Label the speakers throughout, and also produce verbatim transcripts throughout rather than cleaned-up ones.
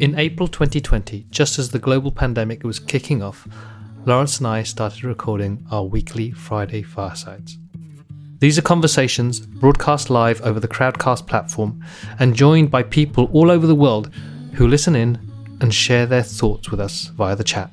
Speaker 1: In April twenty twenty, just as the global pandemic was kicking off, Lawrence and I started recording our weekly Friday Firesides. These are conversations broadcast live over the Crowdcast platform and joined by people all over the world who listen in and share their thoughts with us via the chat.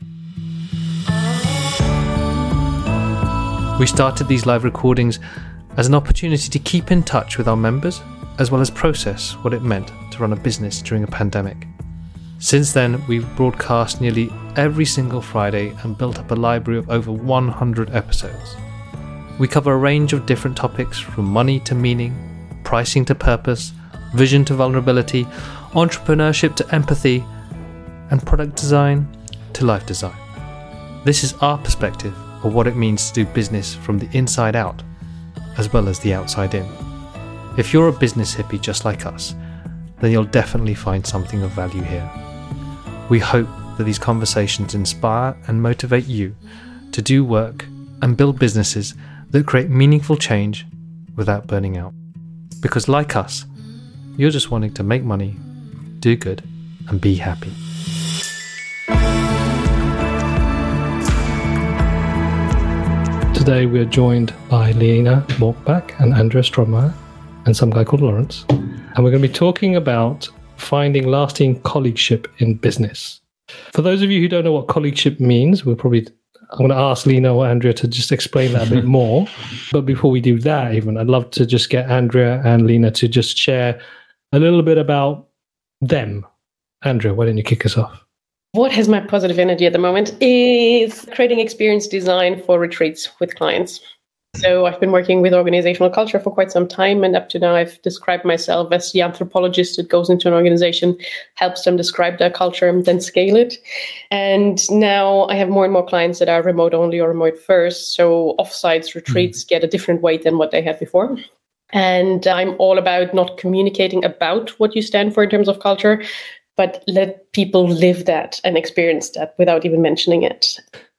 Speaker 1: We started these live recordings as an opportunity to keep in touch with our members, as well as process what it meant to run a business during a pandemic. Since then, we've broadcast nearly every single Friday and built up a library of over one hundred episodes. We cover a range of different topics from money to meaning, pricing to purpose, vision to vulnerability, entrepreneurship to empathy, and product design to life design. This is our perspective of what it means to do business from the inside out, as well as the outside in. If you're a business hippie just like us, then you'll definitely find something of value here. We hope that these conversations inspire and motivate you to do work and build businesses that create meaningful change without burning out. Because like us, you're just wanting to make money, do good, and be happy. Today we're joined by Lena Morkbach and Andrea Strohmeyer and some guy called Lawrence. And we're going to be talking about finding lasting colleagueship in business. For those of you who don't know what colleagueship means, we'll probably, I'm going to ask Lena or Andrea to just explain that a bit more. But before we do that even, I'd love to just get Andrea and Lena to just share a little bit about them. Andrea, why don't you kick us off?
Speaker 2: What has my positive energy at the moment is creating experience design for retreats with clients. So I've been working with organizational culture for quite some time, and up to now I've described myself as the anthropologist that goes into an organization, helps them describe their culture and then scale it. And now I have more and more clients that are remote only or remote first. So offsites retreats get a different weight than what they had before. And I'm all about not communicating about what you stand for in terms of culture, but let people live that and experience that without even mentioning it.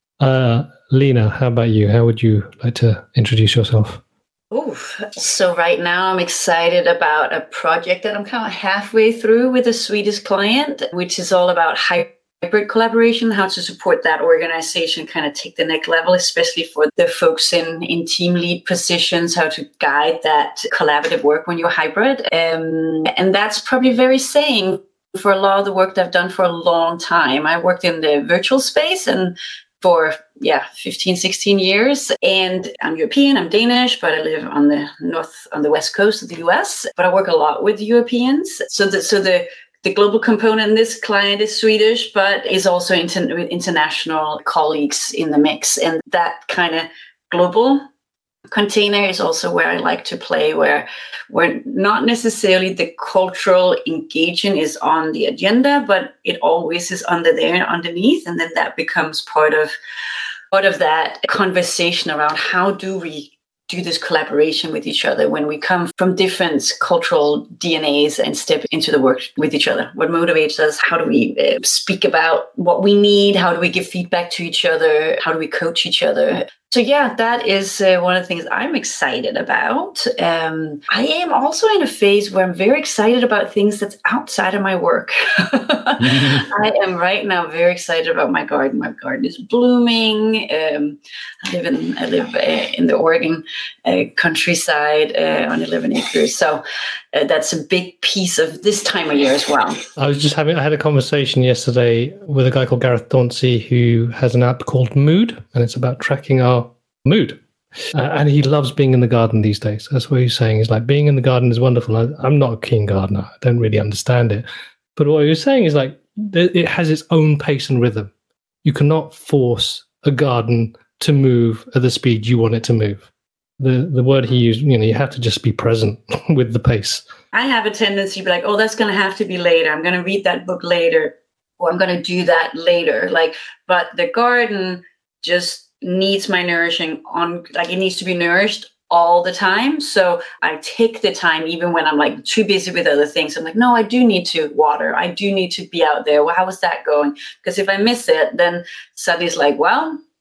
Speaker 1: Uh, Lena, how about you? How would you like to introduce yourself?
Speaker 3: Oh, so right now I'm excited about a project that I'm kind of halfway through with a Swedish client, which is all about hybrid collaboration, how to support that organization kind of take the next level, especially for the folks in, in team lead positions, how to guide that collaborative work when you're hybrid. Um, and that's probably very same for a lot of the work that I've done for a long time. I worked in the virtual space and for, yeah, fifteen, sixteen years. And I'm European, I'm Danish, but I live on the north, on the west coast of the U S. But I work a lot with Europeans. So the, so the, the global component in this client is Swedish, but is also inter- with international colleagues in the mix. And that kind of global container is also where I like to play, where where not necessarily the cultural engagement is on the agenda, but it always is under there underneath, and then that becomes part of part of that conversation around how do we do this collaboration with each other when we come from different cultural D N As and step into the work with each other. What motivates us? How do we uh, speak about what we need? How do we give feedback to each other? How do we coach each other? So yeah, that is uh, one of the things I'm excited about. Um, I am also in a phase where I'm very excited about things that's outside of my work. I am right now very excited about my garden. My garden is blooming. Um, I live in I live uh, in the Oregon uh, countryside uh, on eleven acres. So uh, that's a big piece of this time of year as well.
Speaker 1: I was just having I had a conversation yesterday with a guy called Gareth Dauncey who has an app called Mood, and it's about tracking our mood. Uh, and he loves being in the garden these days. That's what he's saying. He's like, being in the garden is wonderful. I, I'm not a keen gardener. I don't really understand it. But what he was saying is like, it has its own pace and rhythm. You cannot force a garden to move at the speed you want it to move. The the word he used, you know, you have to just be present with the pace.
Speaker 3: I have a tendency to be like, oh, that's going to have to be later. I'm going to read that book later, or I'm going to do that later. Like, but the garden just needs my nourishing on, like it needs to be nourished all the time. So I take the time, even when I'm like too busy with other things. I'm like, no, I do need to water. I do need to be out there. Well, how is that going? Because if I miss it, then suddenly it's like, well,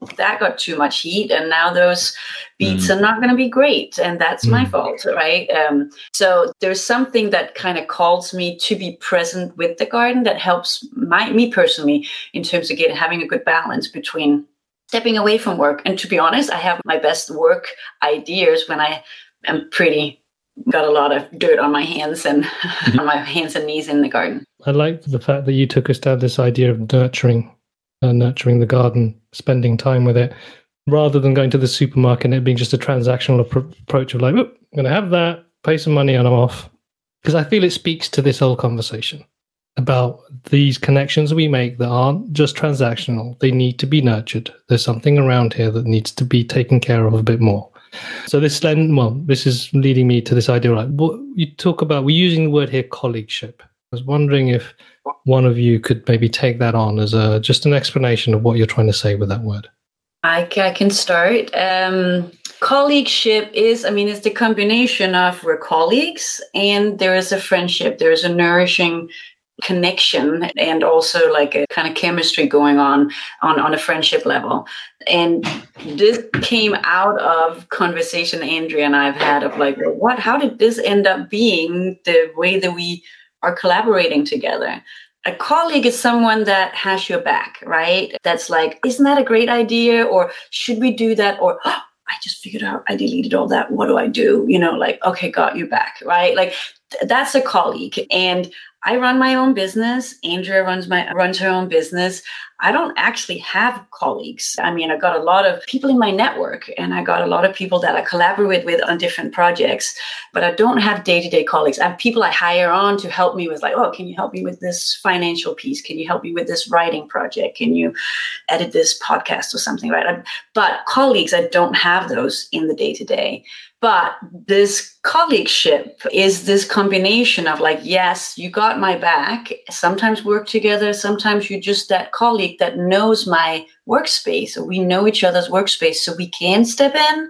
Speaker 3: that got too much heat, and now those beets
Speaker 4: Mm.
Speaker 3: are not going to be great, and that's my
Speaker 4: Mm.
Speaker 3: fault, right? Um, so there's something that kind of calls me to be present with the garden that helps my me personally in terms of getting having a good balance between stepping away from work. And to be honest, I have my best work ideas when I am pretty got a lot of dirt on my hands and on my hands and knees in the garden.
Speaker 1: I like the fact that you took us down this idea of nurturing, uh, nurturing the garden, spending time with it, rather than going to the supermarket and it being just a transactional appro- approach of like, oh, I'm going to have that, pay some money and I'm off. Because I feel it speaks to this whole conversation about these connections we make that aren't just transactional. They need to be nurtured. There's something around here that needs to be taken care of a bit more. So this then, well, this is leading me to this idea, right? What you talk about, we're using the word here, colleagueship. I was wondering if one of you could maybe take that on as a just an explanation of what you're trying to say with that word.
Speaker 3: I, I can start. Um, colleagueship is, I mean, it's the combination of we're colleagues and there is a friendship. There is a nourishing connection and also like a kind of chemistry going on, on on a friendship level. And this came out of conversation Andrea and I've had of like, well, what, how did this end up being the way that we are collaborating together? A colleague is someone that has your back, right? That's like, isn't that a great idea? Or should we do that? Or, oh, I just figured out I deleted all that. What do I do? You know, like, okay, got you back, right? Like th- that's a colleague. And I run my own business. Andrea runs my runs her own business. I don't actually have colleagues. I mean, I got a lot of people in my network and I got a lot of people that I collaborate with on different projects, but I don't have day-to-day colleagues. I have people I hire on to help me with like, oh, can you help me with this financial piece? Can you help me with this writing project? Can you edit this podcast or something, right? I, but colleagues, I don't have those in the day-to-day. But this colleagueship is this combination of like, yes, you got my back. Sometimes work together. Sometimes you're just that colleague that knows my workspace. Or we know each other's workspace, so we can step in.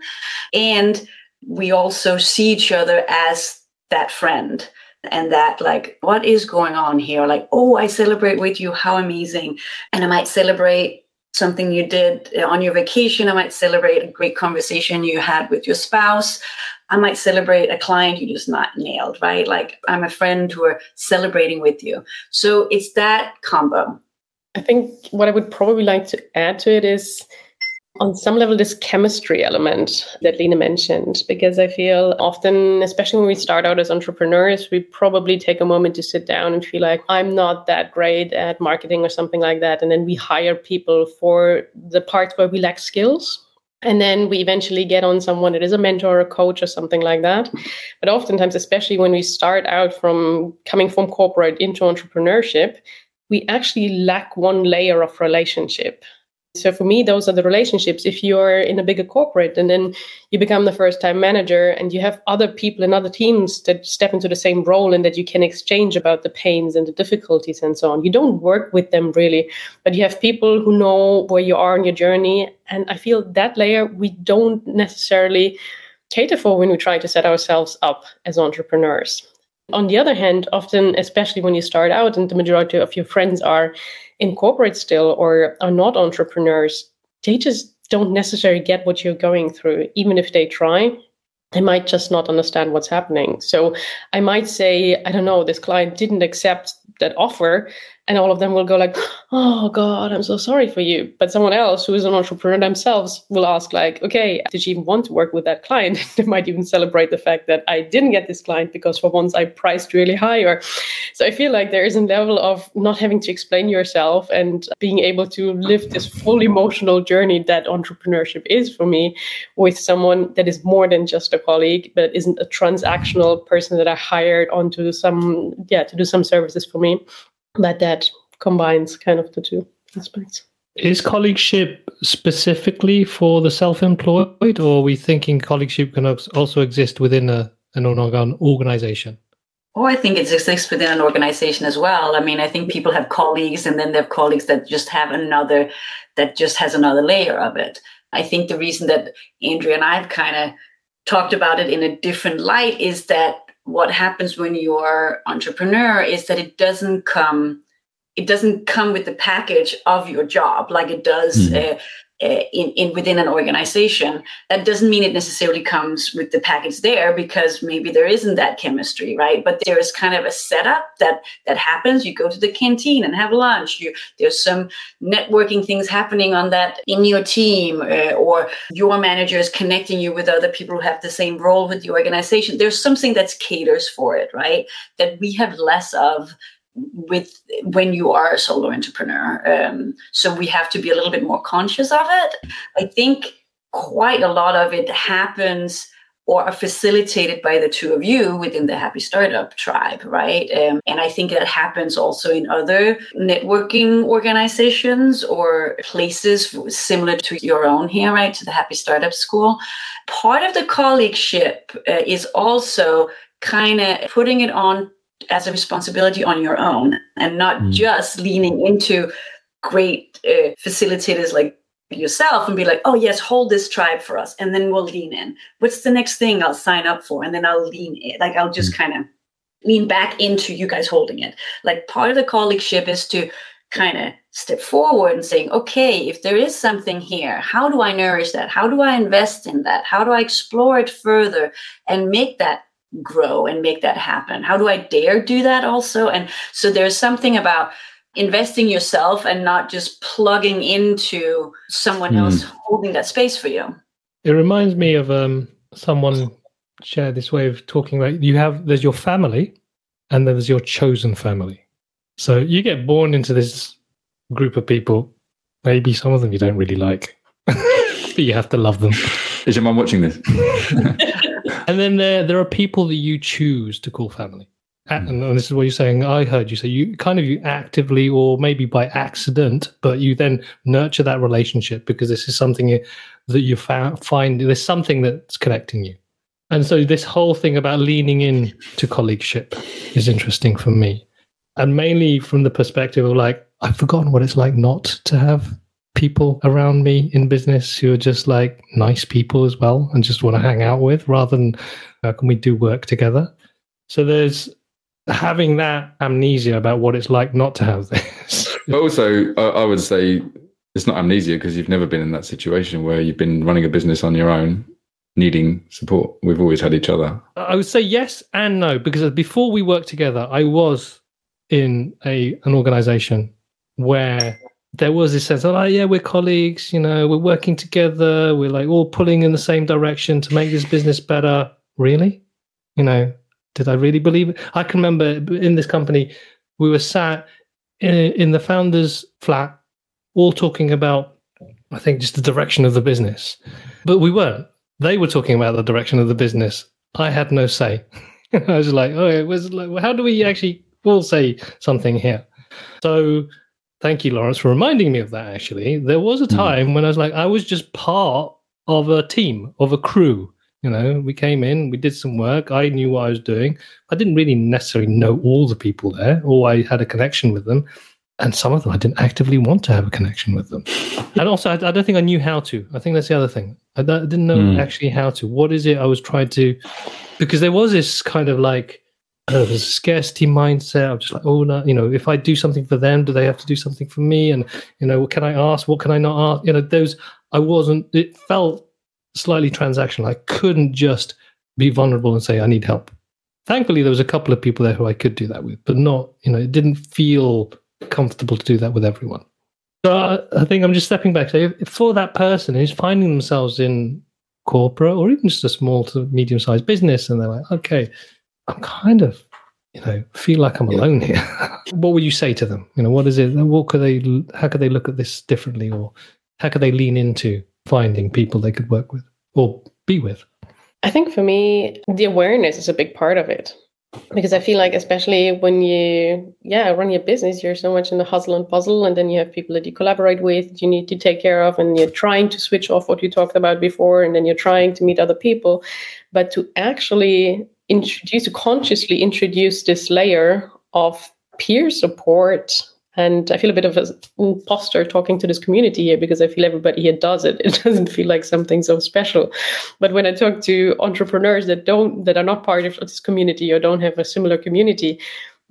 Speaker 3: And we also see each other as that friend. And that like, what is going on here? Like, oh, I celebrate with you. How amazing. And I might celebrate something you did on your vacation. I might celebrate a great conversation you had with your spouse. I might celebrate a client you just not nailed, right? Like I'm a friend who are celebrating with you. So it's that combo.
Speaker 2: I think what I would probably like to add to it is on some level, this chemistry element that Line mentioned, because I feel often, especially when we start out as entrepreneurs, we probably take a moment to sit down and feel like I'm not that great at marketing or something like that. And then we hire people for the parts where we lack skills. And then we eventually get on someone that is a mentor or a coach or something like that. But oftentimes, especially when we start out from coming from corporate into entrepreneurship, we actually lack one layer of relationship. So for me, those are the relationships. If you're in a bigger corporate and then you become the first time manager and you have other people in other teams that step into the same role and that you can exchange about the pains and the difficulties and so on, you don't work with them really, but you have people who know where you are on your journey. And I feel that layer we don't necessarily cater for when we try to set ourselves up as entrepreneurs. On the other hand, often, especially when you start out and the majority of your friends are in corporate still or are not entrepreneurs, they just don't necessarily get what you're going through. Even if they try, they might just not understand what's happening. So I might say, I don't know, this client didn't accept that offer. And all of them will go like, oh God, I'm so sorry for you. But someone else who is an entrepreneur themselves will ask like, okay, did you even want to work with that client? They might even celebrate the fact that I didn't get this client because for once I priced really high. Or so I feel like there is a level of not having to explain yourself and being able to live this full emotional journey that entrepreneurship is for me with someone that is more than just a colleague, but isn't a transactional person that I hired onto some, yeah, to do some services for me. But that combines kind of the two aspects.
Speaker 1: Is colleagueship specifically for the self-employed, or are we thinking colleagueship can also exist within a, an organization?
Speaker 3: Oh, I think it exists within an organization as well. I mean, I think people have colleagues and then they have colleagues that just have another, that just has another layer of it. I think the reason that Andrea and I have kind of talked about it in a different light is that what happens when you're entrepreneur is that it doesn't come, it doesn't come with the package of your job like it does mm. a, uh, in, in within an organization. That doesn't mean it necessarily comes with the package there, because maybe there isn't that chemistry, right? But there is kind of a setup that that happens. You go to the canteen and have lunch. You, there's some networking things happening on that in your team, uh, or your manager is connecting you with other people who have the same role with the organization. There's something that caters for it, right? That we have less of with when you are a solo entrepreneur. Um, so we have to be a little bit more conscious of it. I think quite a lot of it happens or are facilitated by the two of you within the Happy Startup tribe, right? Um, and I think that happens also in other networking organizations or places similar to your own here, right? To the Happy Startup School. Part of the colleagueship uh, is also kind of putting it on as a responsibility on your own, and not mm. just leaning into great uh, facilitators like yourself and be like, oh yes, hold this tribe for us, and then we'll lean in. What's the next thing I'll sign up for? And then I'll lean in. Like I'll just mm. kind of lean back into you guys holding it. Like part of the colleagueship is to kind of step forward and saying, okay, if there is something here, how do I nourish that? How do I invest in that? How do I explore it further and make that grow and make that happen? How do I dare do that also? And so there's something about investing yourself and not just plugging into someone mm. else holding that space for you.
Speaker 4: It reminds me of um, someone shared this way of talking about, you have, there's your family and then there's your chosen family. So you get born into this group of people, maybe some of them you don't really like, but you have to love them.
Speaker 5: Is your mum watching this?
Speaker 4: And then there there are people that you choose to call family. Mm. And this is what you're saying. I heard you say you kind of you actively or maybe by accident, but you then nurture that relationship because this is something that you find, there's something that's connecting you. And so this whole thing about leaning in to colleagueship is interesting for me. And mainly from the perspective of like, I've forgotten what it's like not to have people around me in business who are just like nice people as well and just want to hang out with, rather than how can we do work together. So there's having that amnesia about what it's like not to have this.
Speaker 5: But also, I, I would say it's not amnesia because you've never been in that situation where you've been running a business on your own, needing support. We've always had each other.
Speaker 4: I would say yes and no, because before we worked together, I was in a an organization where there was this sense of, oh, yeah, we're colleagues, you know, we're working together, we're like all pulling in the same direction to make this business better. Really? You know, did I really believe it? I can remember in this company, we were sat in, in the founder's flat, all talking about, I think, just the direction of the business. But we weren't. They were talking about the direction of the business. I had no say. I was like, oh, it was like, well, how do we actually all say something here? So thank you, Lawrence, for reminding me of that, actually. There was a time mm. when I was like, I was just part of a team, of a crew. You know, we came in, we did some work. I knew what I was doing. I didn't really necessarily know all the people there, or I had a connection with them. And some of them, I didn't actively want to have a connection with them. And also, I, I don't think I knew how to. I think that's the other thing. I, I didn't know mm. actually how to. What is it I was trying to... Because there was this kind of like, Uh, there's a scarcity mindset. I'm just like, oh no, you know, if I do something for them, do they have to do something for me? And you know, what can I ask? What can I not ask? You know, those I wasn't. It felt slightly transactional. I couldn't just be vulnerable and say I need help. Thankfully, there was a couple of people there who I could do that with, but not. You know, it didn't feel comfortable to do that with everyone. So I, I think I'm just stepping back. So if, for that person who's finding themselves in corporate or even just a small to medium-sized business, and they're like, okay, I'm kind of, you know, feel like I'm alone here. What would you say to them? You know, what is it? What could they? How could they look at this differently, or how could they lean into finding people they could work with or be with?
Speaker 2: I think for me, the awareness is a big part of it, because I feel like, especially when you, yeah, run your business, you're so much in the hustle and puzzle, and then you have people that you collaborate with, that you need to take care of, and you're trying to switch off what you talked about before, and then you're trying to meet other people, but to actually introduce, to consciously introduce this layer of peer support. And I feel a bit of an imposter talking to this community here, because I feel everybody here does it. It doesn't feel like something so special. But when I talk to entrepreneurs that don't, that are not part of this community or don't have a similar community,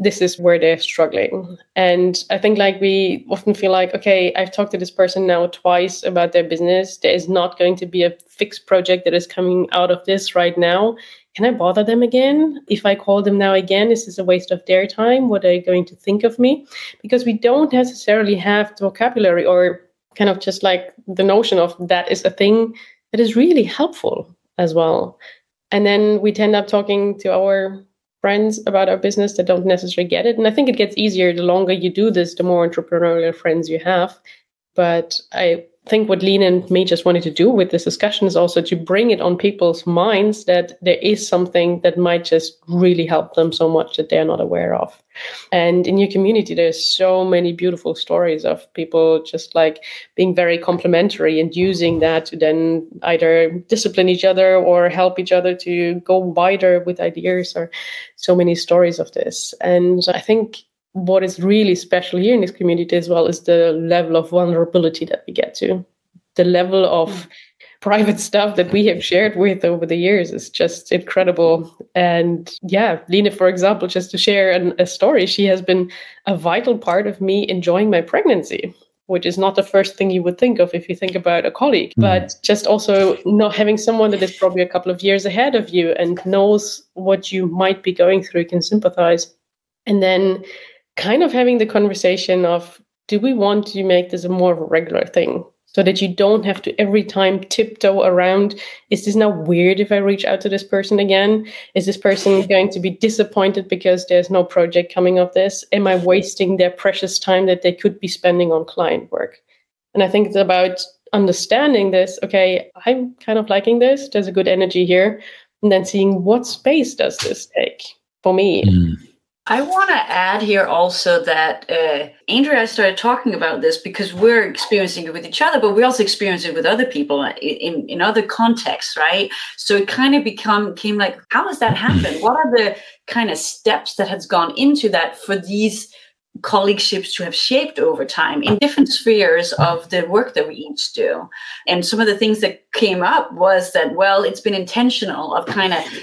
Speaker 2: this is where they're struggling. And I think like we often feel like, okay, I've talked to this person now twice about their business. There is not going to be a fixed project that is coming out of this right now. Can I bother them again? If I call them now again, is this a waste of their time? What are they going to think of me? Because we don't necessarily have the vocabulary or kind of just like the notion of that is a thing that is really helpful as well. And then we tend up talking to our friends about our business that don't necessarily get it. And I think it gets easier the longer you do this, the more entrepreneurial friends you have. But I think what Lean and me just wanted to do with this discussion is also to bring it on people's minds that there is something that might just really help them so much that they're not aware of. And in your community, there's so many beautiful stories of people just like being very complimentary and using that to then either discipline each other or help each other to go wider with ideas, or so many stories of this. And I think what is really special here in this community as well is the level of vulnerability that we get to. The level of private stuff that we have shared with over the years is just incredible. And yeah, Line, for example, just to share an, a story, she has been a vital part of me enjoying my pregnancy, which is not the first thing you would think of if you think about a colleague, mm. but just also not having someone that is probably a couple of years ahead of you and knows what you might be going through, can sympathize. And then kind of having the conversation of, do we want to make this a more of a regular thing so that you don't have to every time tiptoe around, is this now weird if I reach out to this person again? Is this person going to be disappointed because there's no project coming of this? Am I wasting their precious time that they could be spending on client work? And I think it's about understanding this. Okay, I'm kind of liking this. There's a good energy here. And then seeing what space does this take for me? Mm.
Speaker 3: I want to add here also that uh, Andrea and I started talking about this because we're experiencing it with each other, but we also experience it with other people in, in, in other contexts, right? So it kind of become came like, how does that happen? What are the kind of steps that has gone into that for these colleagueships to have shaped over time in different spheres of the work that we each do? And some of the things that came up was that, well, it's been intentional of kind of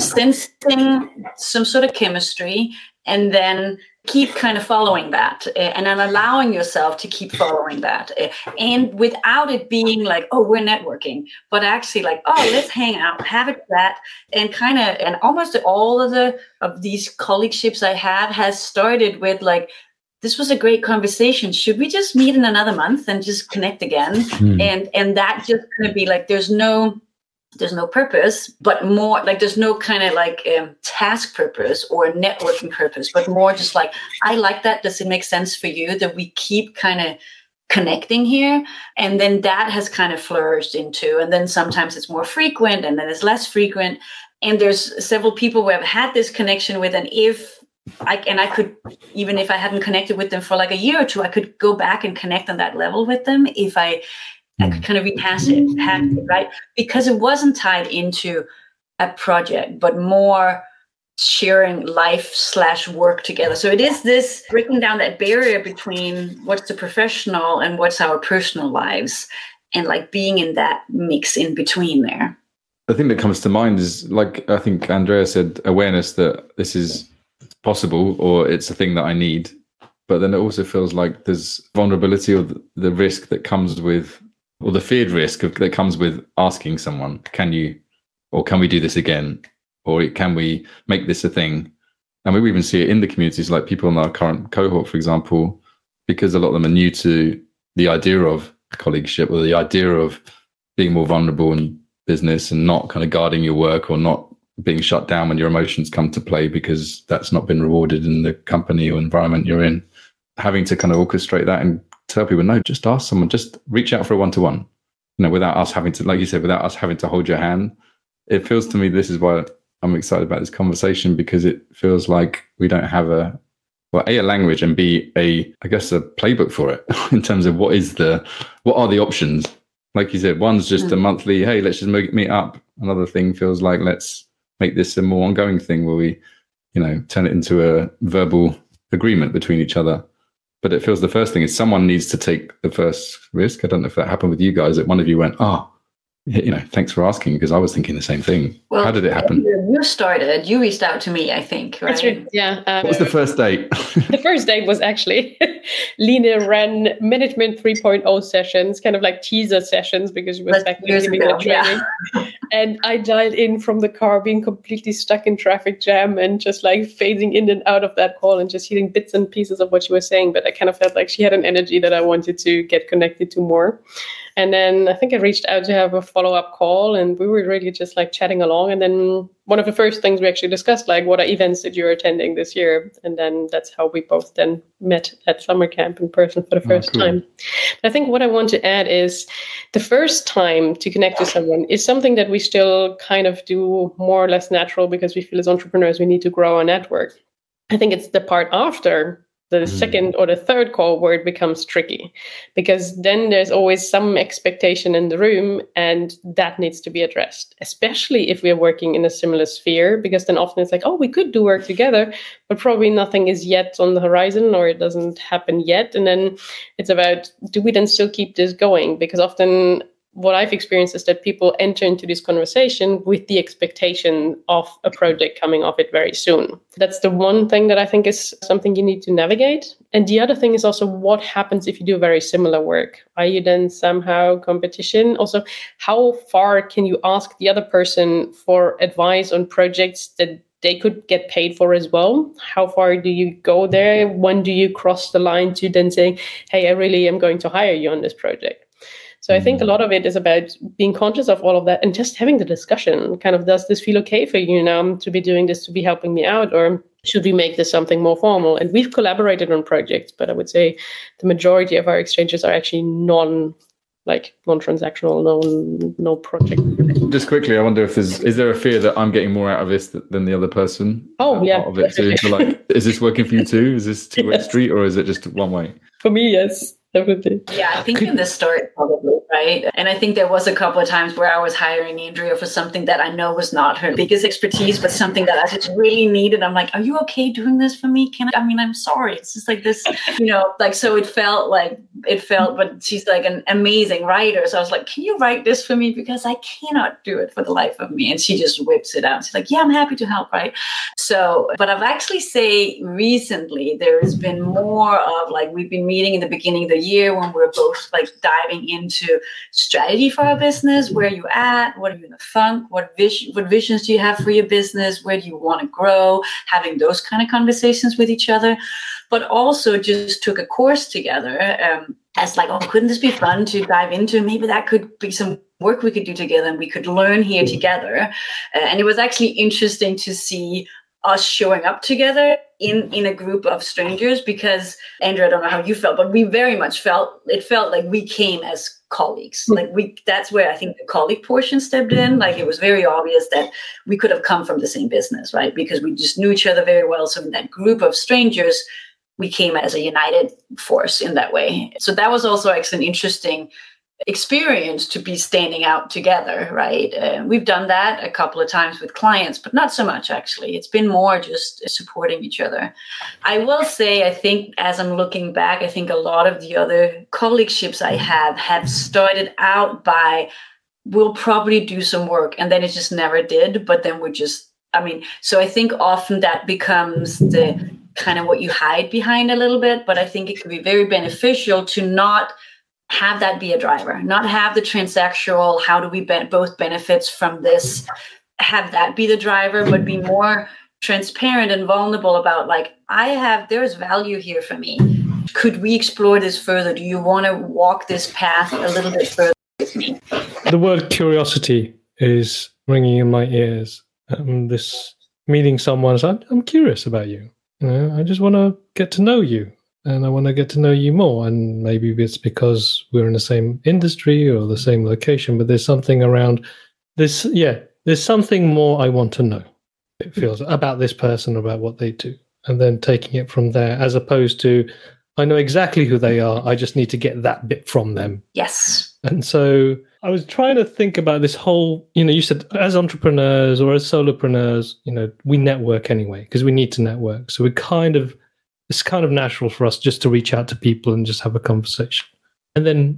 Speaker 3: sensing some sort of chemistry and then keep kind of following that uh, and then allowing yourself to keep following that uh, and without it being like, oh, we're networking, but actually like, oh, let's hang out, have a chat, and kind of, and almost all of the of these colleagueships I have has started with like, this was a great conversation. Should we just meet in another month and just connect again? Mm. And and that just gonna be like, there's no There's no purpose, but more like there's no kind of like um, task purpose or networking purpose, but more just like, I like that. Does it make sense for you that we keep kind of connecting here? And then that has kind of flourished into, and then sometimes it's more frequent and then it's less frequent. And there's several people who have had this connection with, and if I, and I could, even if I hadn't connected with them for like a year or two, I could go back and connect on that level with them if I I could kind of rehash it, it, right? Because it wasn't tied into a project, but more sharing life slash work together. So it is this breaking down that barrier between what's the professional and what's our personal lives, and like being in that mix in between there.
Speaker 5: The thing that comes to mind is, like I think Andrea said, awareness that this is possible or it's a thing that I need. But then it also feels like there's vulnerability or the, the risk that comes with, or the feared risk of, that comes with asking someone, can you, or can we do this again? Or can we make this a thing? And we even see it in the communities, like people in our current cohort, for example, because a lot of them are new to the idea of colleagueship or the idea of being more vulnerable in business and not kind of guarding your work or not being shut down when your emotions come to play because that's not been rewarded in the company or environment you're in. Having to kind of orchestrate that and tell people, no, just ask someone, just reach out for a one-to-one, you know, without us having to, like you said, without us having to hold your hand. It feels to me, this is why I'm excited about this conversation, because it feels like we don't have a, well, A, a language, and B, a, I guess, a playbook for it in terms of what is the, what are the options? Like you said, one's just mm. a monthly, hey, let's just meet up. Another thing feels like, let's make this a more ongoing thing where we, you know, turn it into a verbal agreement between each other. But it feels the first thing is someone needs to take the first risk. I don't know if that happened with you guys, that one of you went, oh, You know, thanks for asking, because I was thinking the same thing.
Speaker 3: Well,
Speaker 5: how did it happen?
Speaker 3: You started. You reached out to me, I think. Right?
Speaker 2: That's right. Yeah. Um,
Speaker 5: what was the first date?
Speaker 2: The first date was actually Line ran Management three point oh sessions, kind of like teaser sessions, because she was
Speaker 3: That's
Speaker 2: back
Speaker 3: years
Speaker 2: giving
Speaker 3: ago,
Speaker 2: that training.
Speaker 3: yeah.
Speaker 2: And I dialed in from the car, being completely stuck in traffic jam and just like phasing in and out of that call and just hearing bits and pieces of what she was saying. But I kind of felt like she had an energy that I wanted to get connected to more. And then I think I reached out to have a follow-up call, and we were really just like chatting along. And then one of the first things we actually discussed, like, what are events that you're attending this year? And then that's how we both then met at summer camp in person for the first oh, cool. time. I think what I want to add is the first time to connect to someone is something that we still kind of do more or less natural, because we feel as entrepreneurs we need to grow our network. I think it's the part after the mm. second or the third call where it becomes tricky, because then there's always some expectation in the room, and that needs to be addressed, especially if we're working in a similar sphere, because then often it's like, oh, we could do work together, but probably nothing is yet on the horizon, or it doesn't happen yet. And then it's about, do we then still keep this going? Because often what I've experienced is that people enter into this conversation with the expectation of a project coming off it very soon. That's the one thing that I think is something you need to navigate. And the other thing is also, what happens if you do very similar work? Are you then somehow competition? Also, how far can you ask the other person for advice on projects that they could get paid for as well? How far do you go there? When do you cross the line to then saying, hey, I really am going to hire you on this project? So I think a lot of it is about being conscious of all of that and just having the discussion. Kind of, does this feel okay for you now to be doing this, to be helping me out, or should we make this something more formal? And we've collaborated on projects, but I would say the majority of our exchanges are actually non, like non-transactional, no, no project.
Speaker 5: Just quickly, I wonder if there's is there a fear that I'm getting more out of this than the other person?
Speaker 2: Oh yeah,
Speaker 5: out of it too. So like, is this working for you too? Is this two-way yes. street, or is it just one way?
Speaker 2: For me, yes. Definitely.
Speaker 3: Yeah, I think in the start, probably, right? And I think there was a couple of times where I was hiring Andrea for something that I know was not her biggest expertise, but something that I just really needed. I'm like, are you okay doing this for me? Can I, I mean, I'm sorry. It's just like this, you know, like, so it felt like, it felt, but she's like an amazing writer. So I was like, can you write this for me? Because I cannot do it for the life of me. And she just whips it out. She's like, yeah, I'm happy to help, right? So, but I've actually say recently, there has been more of like, we've been meeting in the beginning of the year when we're both like diving into strategy for our business. Where are you at? What are you in the funk? What vision, what visions do you have for your business? Where do you want to grow? Having those kind of conversations with each other, but also just took a course together um, as like, oh, couldn't this be fun to dive into? Maybe that could be some work we could do together and we could learn here together. Uh, and it was actually interesting to see us showing up together in, in a group of strangers, because Andrea, I don't know how you felt, but we very much felt, it felt like we came as colleagues. Like we, that's where I think the colleague portion stepped in. Like it was very obvious that we could have come from the same business, right? Because we just knew each other very well. So in that group of strangers, we came as a united force in that way. So that was also actually an interesting experience to be standing out together, right? Uh, we've done that a couple of times with clients, but not so much actually. It's been more just supporting each other. I will say, I think as I'm looking back, I think a lot of the other colleagueships I have have started out by, we'll probably do some work, and then it just never did. But then we just, I mean, so I think often that becomes the kind of what you hide behind a little bit, but I think it could be very beneficial to not have that be a driver, not have the transactional, how do we be- both benefits from this, have that be the driver, but be more transparent and vulnerable about like, I have, there's value here for me. Could we explore this further? Do you want to walk this path a little bit further with me?
Speaker 4: The word curiosity is ringing in my ears. Um, this meeting someone, so I'm, I'm curious about you. You know, I just want to get to know you. And I want to get to know you more. And maybe it's because we're in the same industry or the same location, but there's something around this. Yeah, there's something more I want to know, it feels, about this person, about what they do. And then taking it from there, as opposed to, I know exactly who they are. I just need to get that bit from them.
Speaker 3: Yes.
Speaker 4: And so I was trying to think about this whole, you know, you said as entrepreneurs or as solopreneurs, you know, we network anyway, because we need to network. So we kind of, it's kind of natural for us just to reach out to people and just have a conversation. And then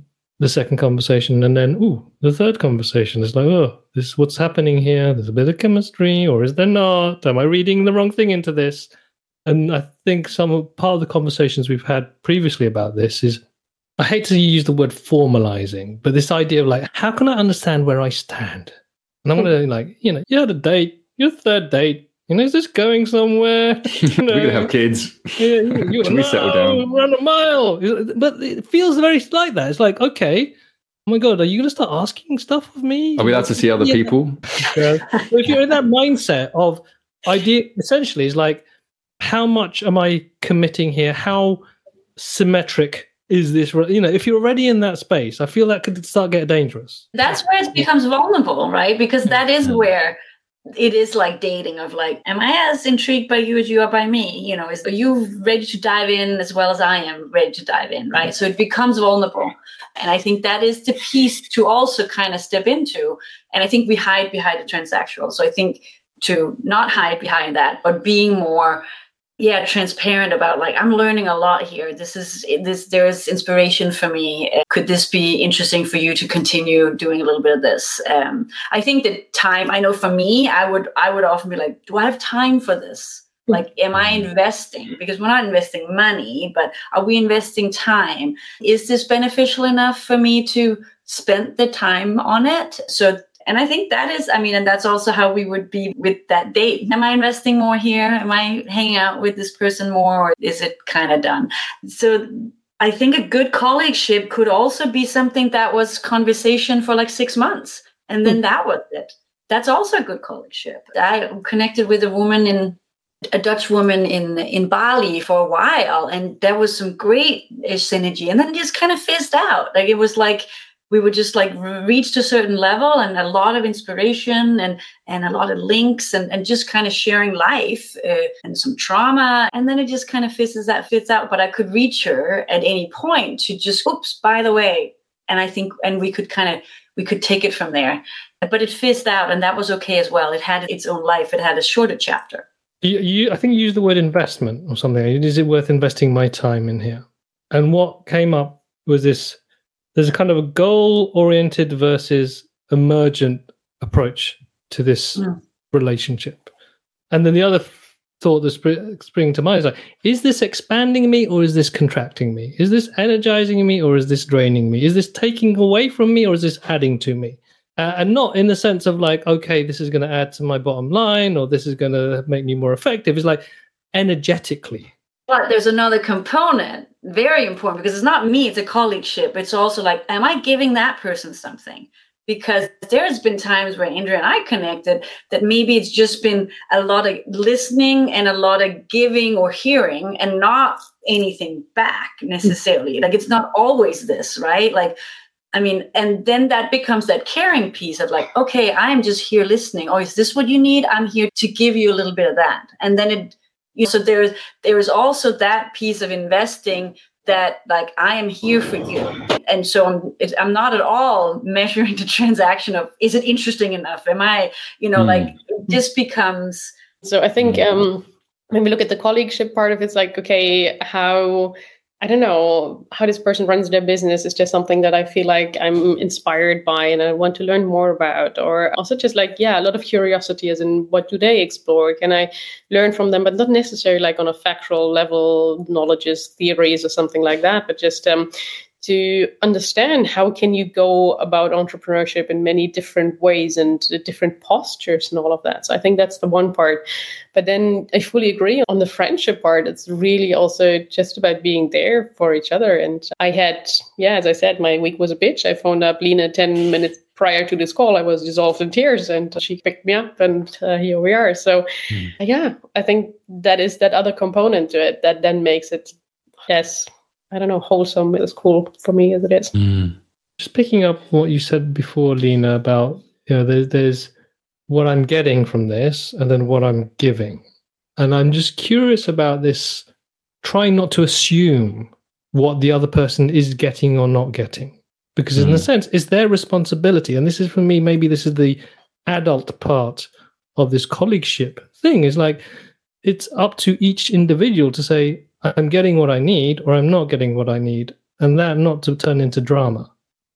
Speaker 4: the second conversation, and then ooh, the third conversation is like, oh, this is what's happening here. There's a bit of chemistry, or is there not? Am I reading the wrong thing into this? And I think some part of the conversations we've had previously about this is, I hate to use the word formalizing, but this idea of like, how can I understand where I stand? And I'm going to like, you know, you had a date, your third date. You know, is this going somewhere? You know,
Speaker 5: We're gonna have kids.
Speaker 4: Yeah, you, you
Speaker 5: Should we settle down?
Speaker 4: Run a mile. But it feels very like that. It's like, okay, oh my God, are you going to start asking stuff of me?
Speaker 5: Are we allowed to see other
Speaker 4: Yeah.
Speaker 5: people?
Speaker 4: Yeah. So if you're in that mindset of idea, essentially, is like, how much am I committing here? How symmetric is this? You know, if you're already in that space, I feel that could start getting dangerous.
Speaker 3: That's where it becomes vulnerable, right? Because that is where it is like dating of like, am I as intrigued by you as you are by me? You know, is are you ready to dive in as well as I am ready to dive in, right? So it becomes vulnerable. And I think that is the piece to also kind of step into. And I think we hide behind the transactional. So I think to not hide behind that, but being more yeah, transparent about like, I'm learning a lot here. This is this. There's inspiration for me. Could this be interesting for you to continue doing a little bit of this? Um, I think that time. I know for me, I would I would often be like, do I have time for this? Like, am I investing? Because we're not investing money, but are we investing time? Is this beneficial enough for me to spend the time on it? So. And I think that is, I mean, and that's also how we would be with that date. Am I investing more here? Am I hanging out with this person more? Or is it kind of done? So I think a good colleagueship could also be something that was conversation for like six months. And then that was it. That's also a good colleagueship. I connected with a woman in a Dutch woman in, in Bali for a while. And there was some great synergy. And then it just kind of fizzed out. Like it was like, we would just like reach to a certain level and a lot of inspiration and, and a lot of links and, and just kind of sharing life uh, and some trauma. And then it just kind of fizzes that fits out. But I could reach her at any point to just, oops, by the way. And I think, and we could kind of, we could take it from there. But it fizzed out and that was okay as well. It had its own life. It had a shorter chapter.
Speaker 4: You, you, I think you used the word investment or something. Is it worth investing my time in here? And what came up was this, there's a kind of a goal-oriented versus emergent approach to this mm. relationship. And then the other f- thought that's sp- springing to mind is like, is this expanding me or is this contracting me? Is this energizing me or is this draining me? Is this taking away from me or is this adding to me? Uh, and not in the sense of like, okay, this is going to add to my bottom line or this is going to make me more effective. It's like energetically.
Speaker 3: But there's another component, very important, because it's not me, it's a colleagueship. It's also like, am I giving that person something? Because there's been times where Andrea and I connected that maybe it's just been a lot of listening and a lot of giving or hearing and not anything back necessarily. Like it's not always this, right? Like, I mean, and then that becomes that caring piece of like, okay, I'm just here listening. Oh, is this what you need? I'm here to give you a little bit of that. And then it, you know, so there's there is also that piece of investing that like I am here for you, and so I'm it's, I'm not at all measuring the transaction of is it interesting enough? Am I, you know, mm. like this becomes.
Speaker 2: So I think um, when we look at the colleagueship part of it, it's like okay, how. I don't know how this person runs their business is just something that I feel like I'm inspired by and I want to learn more about. Or also just like, yeah, a lot of curiosity as in what do they explore? Can I learn from them? But not necessarily like on a factual level, knowledges, theories or something like that, but just um, to understand how can you go about entrepreneurship in many different ways and different postures and all of that. So I think that's the one part. But then I fully agree on the friendship part. It's really also just about being there for each other. And I had, yeah, as I said, my week was a bitch. I phoned up Lena ten minutes prior to this call. I was dissolved in tears and she picked me up and uh, here we are. So mm. yeah, I think that is that other component to it that then makes it, yes, I don't know, wholesome, as cool for me as it is.
Speaker 4: Mm. Just picking up what you said before, Lena, about, you know, there's, there's what I'm getting from this and then what I'm giving. And I'm just curious about this, trying not to assume what the other person is getting or not getting. Because mm. in a sense, it's their responsibility. And this is, for me, maybe this is the adult part of this colleagueship thing, is like, it's up to each individual to say, I'm getting what I need or I'm not getting what I need, and that not to turn into drama.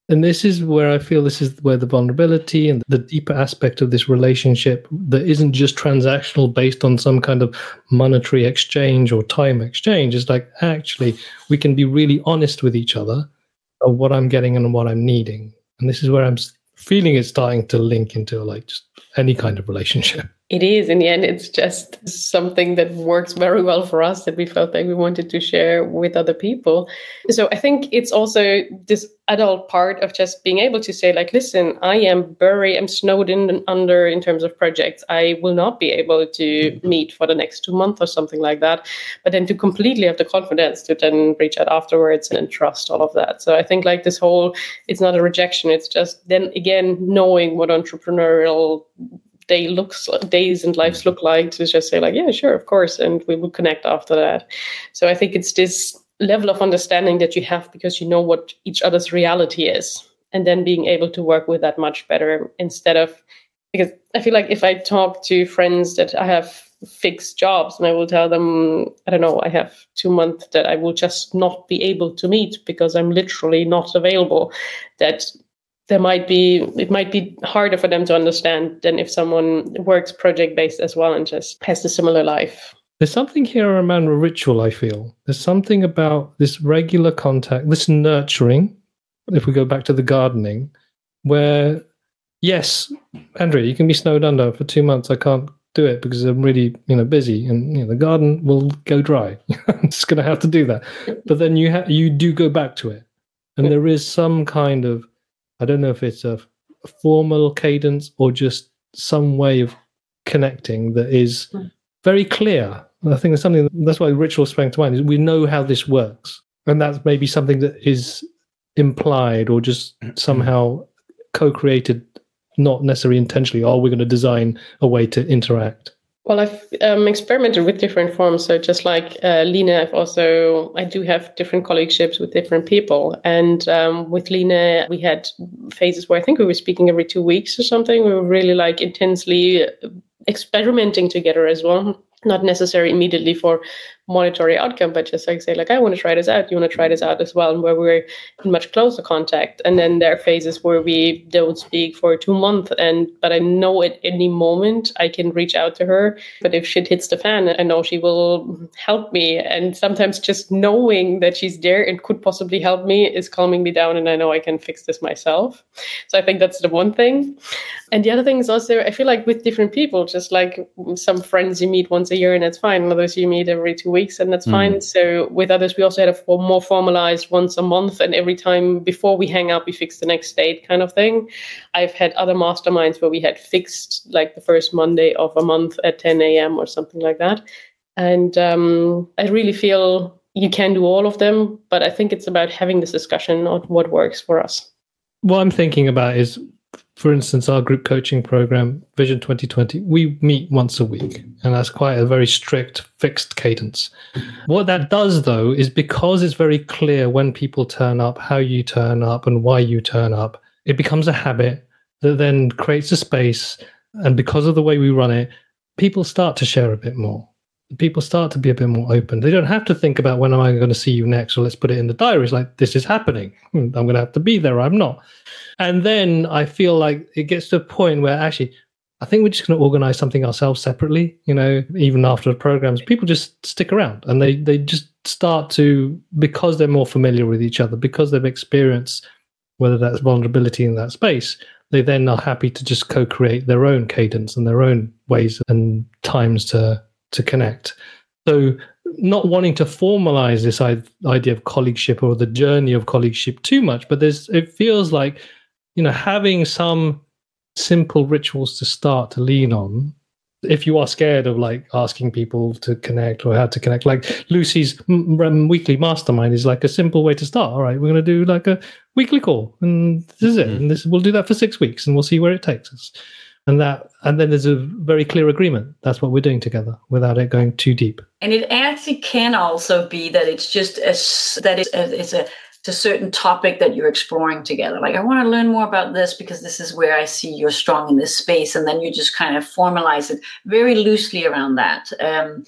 Speaker 4: And this is where I feel this is where the vulnerability and the deeper aspect of this relationship that isn't just transactional based on some kind of monetary exchange or time exchange. It's like, actually, we can be really honest with each other of what I'm getting and what I'm needing. And this is where I'm feeling it's starting to link into like just any kind of relationship.
Speaker 2: It is. In the end, it's just something that works very well for us that we felt like we wanted to share with other people. So I think it's also this adult part of just being able to say, like, listen, I am very, I'm snowed in under in terms of projects. I will not be able to meet for the next two months or something like that. But then to completely have the confidence to then reach out afterwards and trust all of that. So I think like this whole, it's not a rejection. It's just then again, knowing what entrepreneurial day looks days and lives look like, to just say like, yeah, sure, of course, and we will connect after that. So I think it's this level of understanding that you have because you know what each other's reality is, and then being able to work with that much better instead of, because I feel like if I talk to friends that I have fixed jobs and I will tell them, I don't know, I have two months that I will just not be able to meet because I'm literally not available, that there might be, it might be harder for them to understand than if someone works project-based as well and just has a similar life.
Speaker 4: There's something here around a ritual, I feel. There's something about this regular contact, this nurturing, if we go back to the gardening, where, yes, Andrea, you can be snowed under for two months. I can't do it because I'm really, you know, busy, and you know, the garden will go dry. I'm just going to have to do that. But then you ha- you do go back to it. And there is some kind of, I don't know if it's a formal cadence or just some way of connecting that is very clear. I think there's something, that's why ritual sprang to mind, is we know how this works. And that's maybe something that is implied or just somehow co-created, not necessarily intentionally. Oh, we're going to design a way to interact.
Speaker 2: Well, I've um, experimented with different forms. So just like uh, Lena, I've also, I do have different colleagueships with different people. And um, with Lena, we had phases where I think we were speaking every two weeks or something. We were really like intensely experimenting together as well. Not necessarily immediately for monetary outcome, but just like say, like, I want to try this out. You want to try this out as well, and where we're in much closer contact. And then there are phases where we don't speak for two months, and but I know at any moment I can reach out to her. But if shit hits the fan, I know she will help me. And sometimes just knowing that she's there and could possibly help me is calming me down, and I know I can fix this myself. So I think that's the one thing. And the other thing is also, I feel like with different people, just like some friends you meet once a year and that's fine, and others you meet every two weeks and that's mm. fine. So with others, we also had a more formalized once a month, and every time before we hang out, we fix the next date kind of thing. I've had other masterminds where we had fixed like the first Monday of a month at ten a.m. or something like that. And um, I really feel you can do all of them, but I think it's about having this discussion on what works for us.
Speaker 4: What I'm thinking about is, for instance, our group coaching program, Vision twenty twenty, we meet once a week, and that's quite a very strict, fixed cadence. What that does, though, is because it's very clear when people turn up, how you turn up, and why you turn up, it becomes a habit that then creates a space. And because of the way we run it, people start to share a bit more. People start to be a bit more open. They don't have to think about when am I going to see you next, or let's put it in the diary. It's like, this is happening. I'm going to have to be there. I'm not. And then I feel like it gets to a point where actually, I think we're just going to organize something ourselves separately, you know, even after the programs. People just stick around, and they, they just start to, because they're more familiar with each other, because they've experienced whether that's vulnerability in that space, they then are happy to just co-create their own cadence and their own ways and times to to connect. So not wanting to formalize this idea of colleagueship or the journey of colleagueship too much, but there's, it feels like, you know, having some simple rituals to start to lean on. If you are scared of like asking people to connect or how to connect, like Lucy's m- weekly mastermind is like a simple way to start. All right, we're going to do like a weekly call, and this is it. And this, we'll do that for six weeks and we'll see where it takes us. And that, and then there's a very clear agreement. That's what we're doing together without it going too deep.
Speaker 3: And it actually can also be that it's just a, that it's a, it's a, it's a certain topic that you're exploring together. Like, I want to learn more about this because this is where I see you're strong in this space. And then you just kind of formalize it very loosely around that. Um,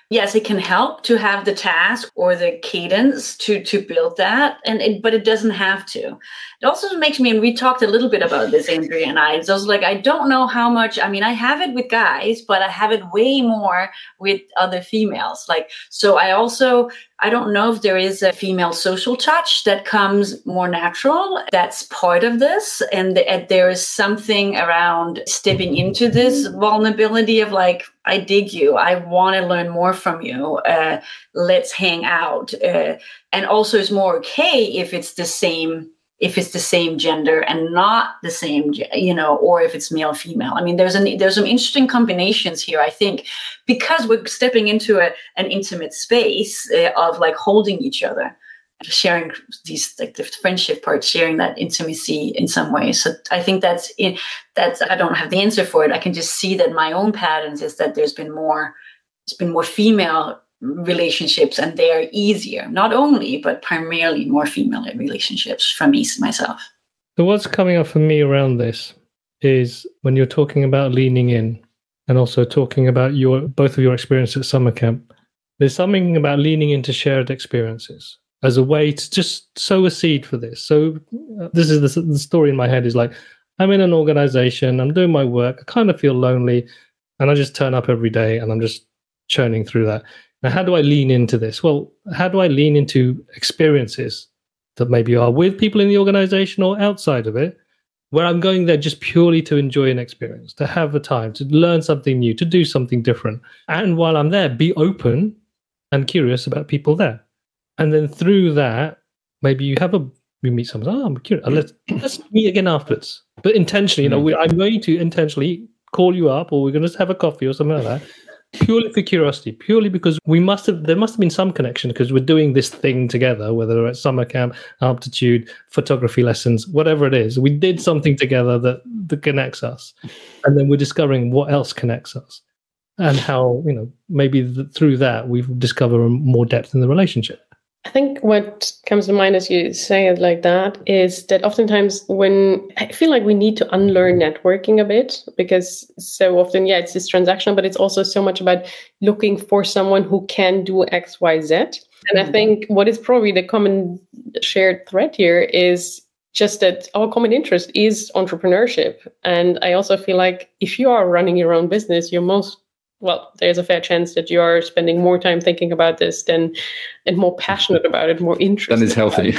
Speaker 3: yes, it can help to have the task or the cadence to to build that, and it, but it doesn't have to. It also makes me, and we talked a little bit about this, Andrea and I. So I was like, I don't know how much. I mean, I have it with guys, but I have it way more with other females. Like, so I also, I don't know if there is a female social touch that comes more natural. That's part of this, and, the, and there is something around stepping into this vulnerability of like, I dig you. I want to learn more from you. Uh, let's hang out. Uh, and also it's more okay if it's the same, if it's the same gender and not the same, you know, or if it's male, female. I mean, there's an, there's some interesting combinations here, I think, because we're stepping into a, an intimate space uh, of like holding each other, sharing these, like the friendship part, sharing that intimacy in some way. So I think that's in, that's, I don't have the answer for it. I can just see that my own patterns is that there's been more, it's been more female relationships, and they are easier, not only, but primarily more female relationships for me, myself.
Speaker 4: So what's coming up for me around this is when you're talking about leaning in and also talking about your, both of your experience at summer camp, there's something about leaning into shared experiences as a way to just sow a seed for this. So uh, this is the, the story in my head is like, I'm in an organization, I'm doing my work, I kind of feel lonely, and I just turn up every day and I'm just churning through that. Now, how do I lean into this? Well, how do I lean into experiences that maybe are with people in the organization or outside of it, where I'm going there just purely to enjoy an experience, to have a time, to learn something new, to do something different. And while I'm there, be open and curious about people there. And then through that, maybe you have a, you meet someone, oh, I'm curious, let's, let's meet again afterwards. But intentionally, you know, we, I'm going to intentionally call you up, or we're going to have a coffee or something like that. Purely for curiosity, purely because we must have, there must have been some connection because we're doing this thing together, whether it's summer camp, altitude, photography lessons, whatever it is. We did something together that, that connects us. And then we're discovering what else connects us and how, you know, maybe the, through that we've discovered more depth in the relationship.
Speaker 2: I think what comes to mind as you say it like that is that oftentimes when I feel like we need to unlearn networking a bit, because so often, yeah, it's this transactional, but it's also so much about looking for someone who can do X, Y, Z. And I think what is probably the common shared thread here is just that our common interest is entrepreneurship. And I also feel like if you are running your own business, you're most well, there's a fair chance that you are spending more time thinking about this than and more passionate about it, more interested.
Speaker 5: And it's healthy.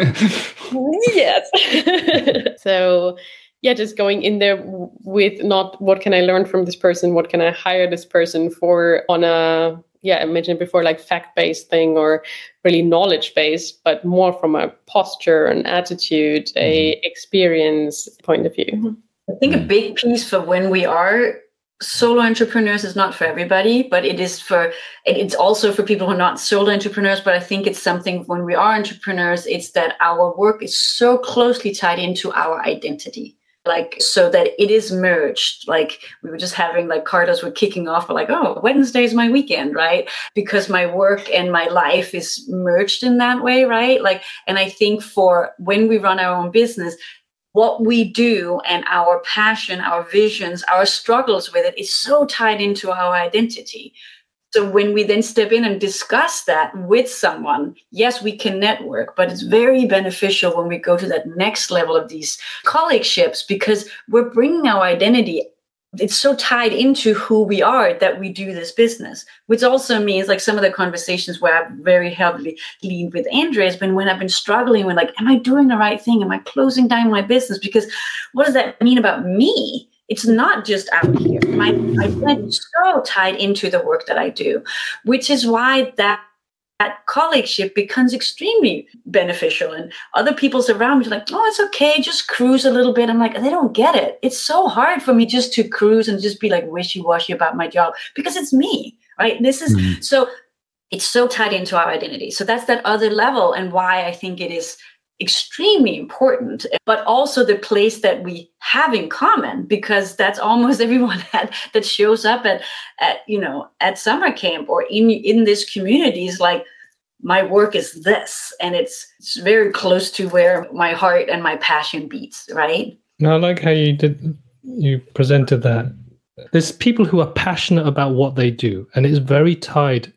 Speaker 2: Yes. So, yeah, just going in there with not what can I learn from this person? What can I hire this person for on a, yeah, I mentioned before, like fact-based thing or really knowledge-based, but more from a posture, an attitude, a experience point of view.
Speaker 3: I think a big piece for when we are solo entrepreneurs is not for everybody, but it is for, it's also for people who are not solo entrepreneurs. But I think it's something when we are entrepreneurs, it's that our work is so closely tied into our identity. Like, so that it is merged. Like we were just having like Cardos were kicking off, like, oh, Wednesday is my weekend, right? Because my work and my life is merged in that way, right? Like, and I think for when we run our own business, what we do and our passion, our visions, our struggles with it is so tied into our identity. So when we then step in and discuss that with someone, yes, we can network, but it's very beneficial when we go to that next level of these colleagueships because we're bringing our identity. It's so tied into who we are that we do this business, which also means like some of the conversations where I've very heavily leaned with Andrea has been when I've been struggling with like, am I doing the right thing? Am I closing down my business? Because what does that mean about me? It's not just out here. My identity is so tied into the work that I do, which is why that that colleagueship becomes extremely beneficial. And other people's around me are like, oh, it's okay, just cruise a little bit. I'm like, they don't get it. It's so hard for me just to cruise and just be like wishy-washy about my job because it's me, right? This is, mm-hmm. So it's so tied into our identity. So that's that other level and why I think it is extremely important, but also the place that we have in common, because that's almost everyone that, that shows up at, at, you know, at summer camp or in, in this community is like, my work is this, and it's, it's very close to where my heart and my passion beats, right?
Speaker 4: Now, I like how you did, you presented that. There's people who are passionate about what they do, and it's very tied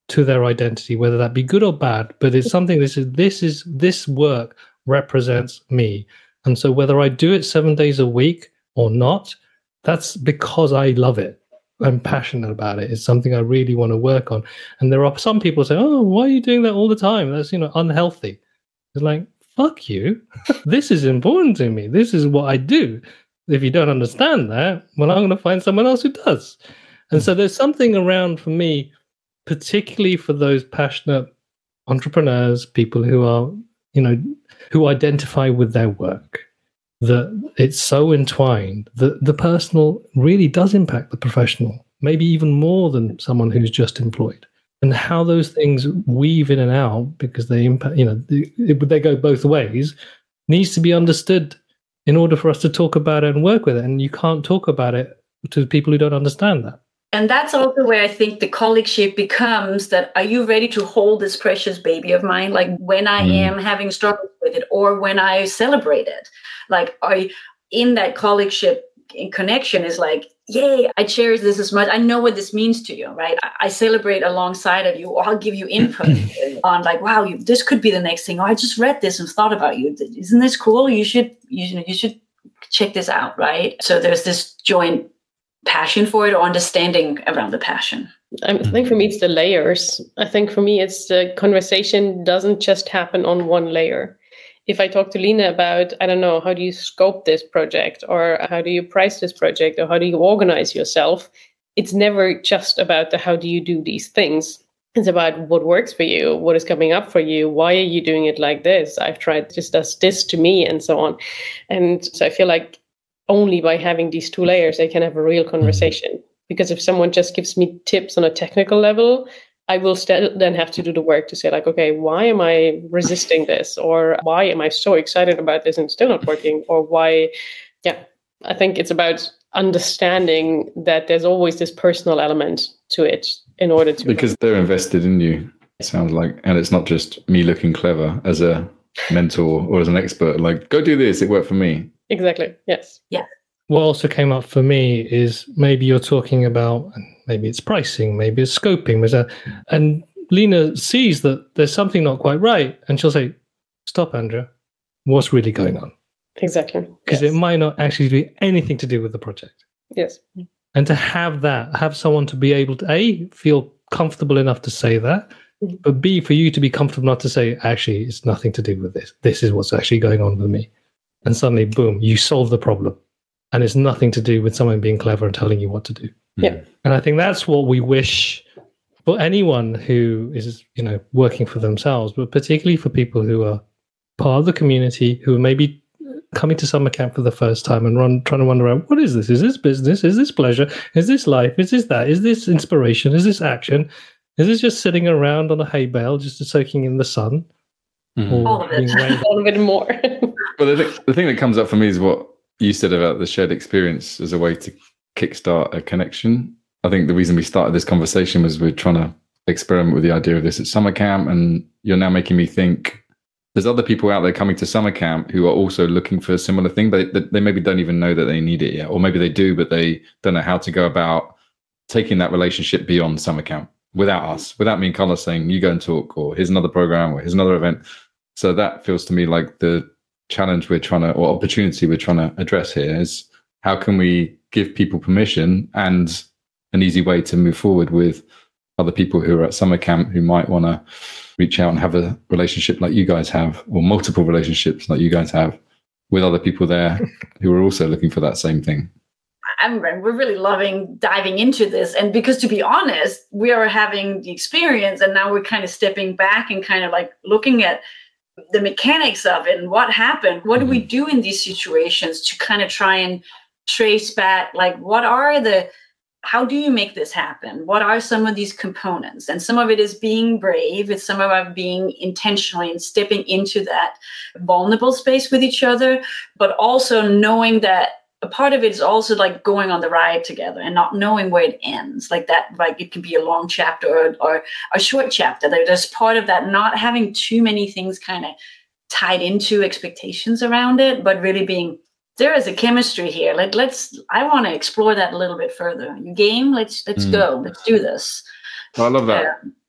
Speaker 4: to their identity, whether that be good or bad, but it's something this is this is this work represents me. And so whether I do it seven days a week or not, that's because I love it. I'm passionate about it. It's something I really want to work on. And there are some people say, oh, why are you doing that all the time? That's, you know, unhealthy. It's like, fuck you. This is important to me. This is what I do. If you don't understand that, well, I'm going to find someone else who does. And so there's something around for me, particularly for those passionate entrepreneurs, people who are, you know, who identify with their work, that it's so entwined that the personal really does impact the professional, maybe even more than someone who's just employed. And how those things weave in and out, because they impact, you know, they, they go both ways, needs to be understood in order for us to talk about it and work with it. And you can't talk about it to people who don't understand that.
Speaker 3: And that's also where I think the colleagueship becomes that, are you ready to hold this precious baby of mine? Like when I mm. am having struggles with it, or when I celebrate it, like are you, in that colleagueship in connection is like, yay, I cherish this as much. I know what this means to you, right? I, I celebrate alongside of you, or I'll give you input on like, wow, you, this could be the next thing. Or I just read this and thought about you. Isn't this cool? You should, you, you should check this out, right? So there's this joint passion for it, or understanding around the passion.
Speaker 2: I think for me, it's the layers. I think for me, it's the conversation doesn't just happen on one layer. If I talk to Line about, I don't know, how do you scope this project, or how do you price this project, or how do you organize yourself? It's never just about the how do you do these things. It's about what works for you, what is coming up for you, why are you doing it like this? I've tried this, does this to me, and so on. And so I feel like only by having these two layers, I can have a real conversation. Because if someone just gives me tips on a technical level, I will st- then have to do the work to say like, okay, why am I resisting this? Or why am I so excited about this and still not working? Or why, yeah, I think it's about understanding that there's always this personal element to it in order to...
Speaker 5: Because they're invested in you, it sounds like. And it's not just me looking clever as a mentor or as an expert, like, go do this, it worked for me.
Speaker 2: Exactly. Yes.
Speaker 3: Yeah.
Speaker 4: What also came up for me is maybe you're talking about, maybe it's pricing, maybe it's scoping, there's a, and Line sees that there's something not quite right, and she'll say, stop, Andrea, what's really going on?
Speaker 2: Exactly.
Speaker 4: Because yes. It might not actually be anything to do with the project.
Speaker 2: Yes.
Speaker 4: And to have that, have someone to be able to, A, feel comfortable enough to say that, mm-hmm. but B, for you to be comfortable enough to say, actually, it's nothing to do with this. This is what's actually going on with me. And suddenly, boom, you solve the problem. And it's nothing to do with someone being clever and telling you what to do.
Speaker 2: Yeah.
Speaker 4: And I think that's what we wish for anyone who is, you know, working for themselves, but particularly for people who are part of the community, who are maybe coming to summer camp for the first time and run, trying to wonder out, what is this? Is this business? Is this pleasure? Is this life? Is this that? Is this inspiration? Is this action? Is this just sitting around on a hay bale, just soaking in the sun?
Speaker 5: Mm.
Speaker 3: All of it.
Speaker 2: All of it more.
Speaker 5: Well, the, th- the thing that comes up for me is what you said about the shared experience as a way to kickstart a connection. I think the reason we started this conversation was we're trying to experiment with the idea of this at summer camp, and you're now making me think there's other people out there coming to summer camp who are also looking for a similar thing, but they, they maybe don't even know that they need it yet, or maybe they do, but they don't know how to go about taking that relationship beyond summer camp without us, without me and Carlos saying, you go and talk, or here's another program, or here's another event. So that feels to me like the challenge we're trying to, or opportunity we're trying to address here is how can we give people permission and an easy way to move forward with other people who are at summer camp who might want to reach out and have a relationship like you guys have, or multiple relationships like you guys have with other people there who are also looking for that same thing.
Speaker 3: I'm, we're really loving diving into this. And because to be honest, we are having the experience, and now we're kind of stepping back and kind of like looking at the mechanics of it and what happened. What do we do in these situations to kind of try and trace back, like, what are the, how do you make this happen? What are some of these components? And some of it is being brave. It's some of it being intentionally and stepping into that vulnerable space with each other, but also knowing that a part of it is also like going on the ride together and not knowing where it ends. Like that, like it can be a long chapter or, or a short chapter. There's part of that not having too many things kind of tied into expectations around it, but really being, there is a chemistry here. Like, let's, I want to explore that a little bit further. You game? Let's, let's mm. go. Let's do this.
Speaker 5: I love that. Uh,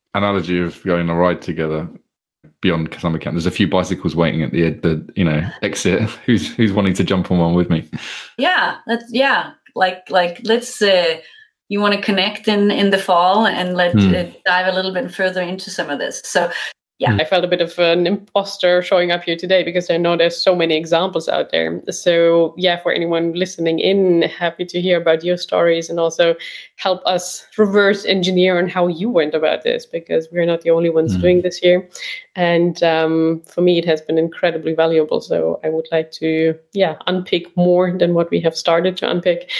Speaker 5: analogy of going on a ride together beyond summer camp. There's a few bicycles waiting at the the you know exit. Who's who's wanting to jump on one with me?
Speaker 3: Yeah, that's yeah. Like like let's. Uh, you want to connect in in the fall and let
Speaker 5: Mm.
Speaker 3: uh, dive a little bit further into some of this. So. Yeah,
Speaker 2: I felt a bit of an imposter showing up here today because I know there's so many examples out there. So yeah, for anyone listening in, happy to hear about your stories and also help us reverse engineer on how you went about this, because we're not the only ones
Speaker 5: Mm.
Speaker 2: doing this here. And um, for me, it has been incredibly valuable. So I would like to, yeah, unpick more than what we have started to unpick